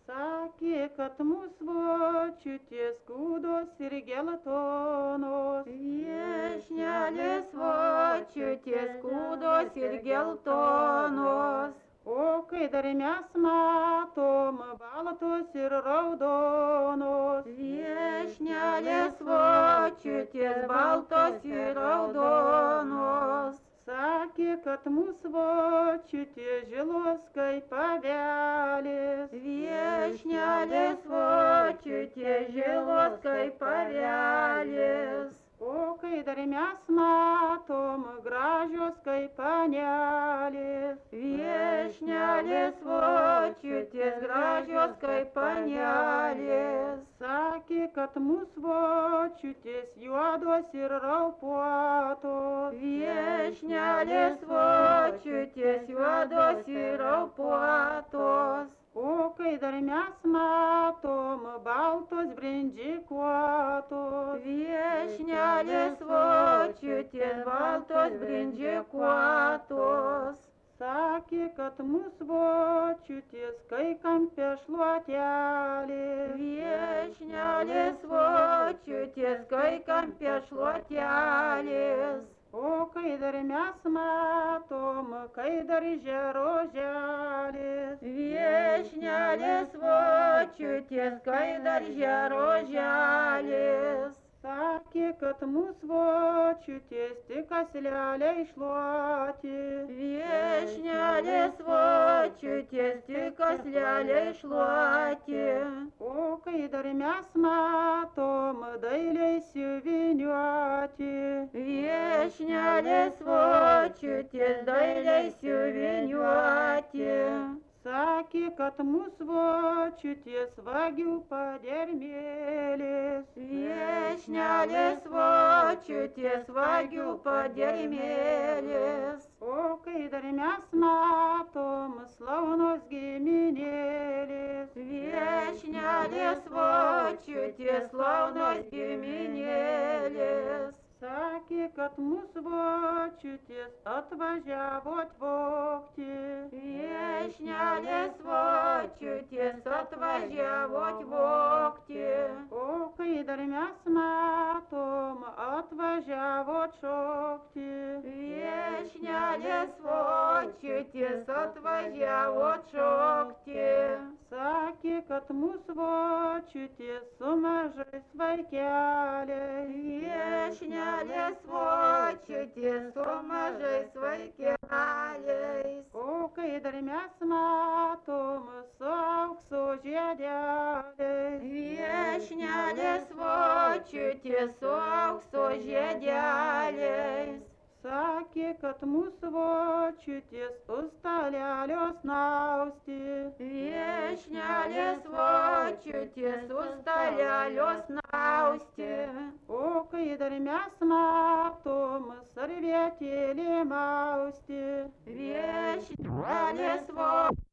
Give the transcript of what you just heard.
Sakė, kad mūsų vočiutės kūdos ir geltonos. Viešnelės vočiutės kūdos ir geltonos. O kai dar mes matom baltos ir raudonos. Viešnelės vočiutės baltos ir raudonos. Sakė, kad mūsų vočiutės žilos kaip avelės. Viešnelės vočiutės žilos kaip avelės. O kai dar mes matom gražios kaip panelės. Viešnelės vočiutės gražios kaip panelės. Sakė, kad mūsų vočiutės juodos ir raupuotos. Viešnelės vočiutės juodos ir raupuotos. O kai dar mes matom baltos brindžikuotos. Viešnelės vočiutės baltos brindžikuotos. Sakė, kad mūsų vočiutės kai kampė šluotelės. Viešnelės vočiutės kai kampė šluotelės. O kai dar mes matom, kai dar žeroželės. Viešnelės vočiutės kai dar žeroželės. Sakė, kad mūsų vočiutės tik kasleliai šluoti. Viešnelės vočiutės tik kasleliai šluoti. O kai dar mes matom dailiai siuviniuoti. Viešnelės vočiutės dailiai siuviniuoti. Sakė, kad mūsų vočiutės vagių padermėlės. Viešnelės vočiutės vagių padermėlės. O kai dar mes matom slaunos giminėlės. Viešnelės vočiutės slaunos giminėlės. Sakė, kad mūsų vočiutės atvažiavo atvogti. Viešnelės vočiutės atvažiavo atvogti. O kai dar mes matom atvažiavo atšokti. Viešnelės vočiutės atvažiavo atšokti. Sakė, kad mūsų vočiutės su mažais vaikeliais. Viešnelės vočiutės su mažais vaikeliais. O kai dar mes matom su aukso žiedeliais. Viešnelės vočiutės su aukso žiedeliais. Sakė, kad mūsų vočiutės ustalelio snausti. Viešnelės vočiutės ustalelio snausti. O kai dar mes matom sarvietėlį mausti. Viešnelės vočiutės